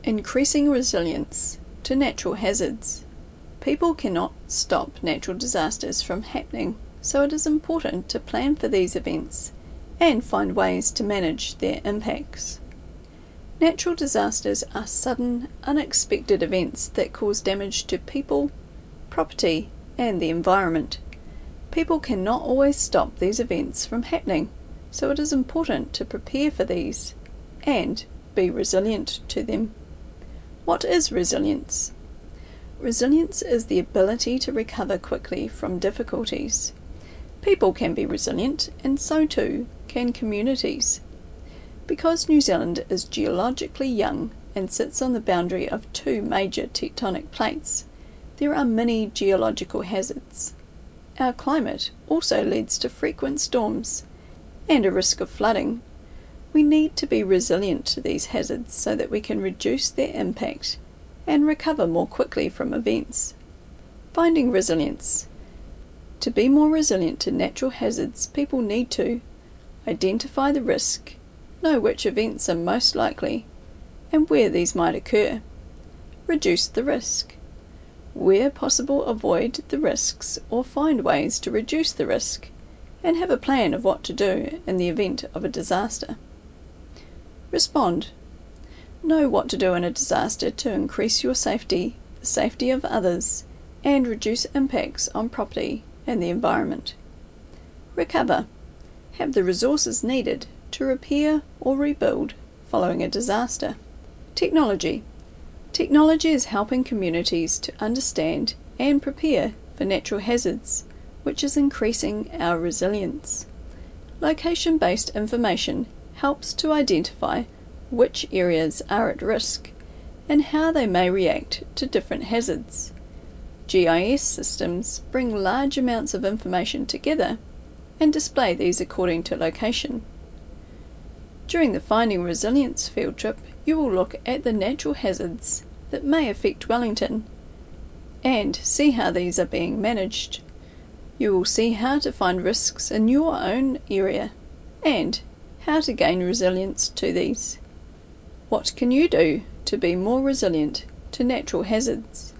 Increasing resilience to natural hazards. People cannot stop natural disasters from happening, so it is important to plan for these events and find ways to manage their impacts. Natural disasters are sudden, unexpected events that cause damage to people, property, and the environment. People cannot always stop these events from happening, so it is important to prepare for these and be resilient to them. What is resilience? Resilience is the ability to recover quickly from difficulties. People can be resilient, and so too can communities. Because New Zealand is geologically young and sits on the boundary of two major tectonic plates, there are many geological hazards. Our climate also leads to frequent storms and a risk of flooding. We need to be resilient to these hazards so that we can reduce their impact and recover more quickly from events. Finding resilience. To be more resilient to natural hazards, people need to identify the risk, know which events are most likely and where these might occur, reduce the risk, where possible avoid the risks or find ways to reduce the risk, and have a plan of what to do in the event of a disaster. Respond. Know what to do in a disaster to increase your safety, the safety of others, and reduce impacts on property and the environment. Recover. Have the resources needed to repair or rebuild following a disaster. Technology. Technology is helping communities to understand and prepare for natural hazards, which is increasing our resilience. Location-based information helps to identify which areas are at risk and how they may react to different hazards. GIS systems bring large amounts of information together and display these according to location. During the Finding Resilience field trip, you will look at the natural hazards that may affect Wellington and see how these are being managed. You will see how to find risks in your own area and how to gain resilience to these. What can you do to be more resilient to natural hazards?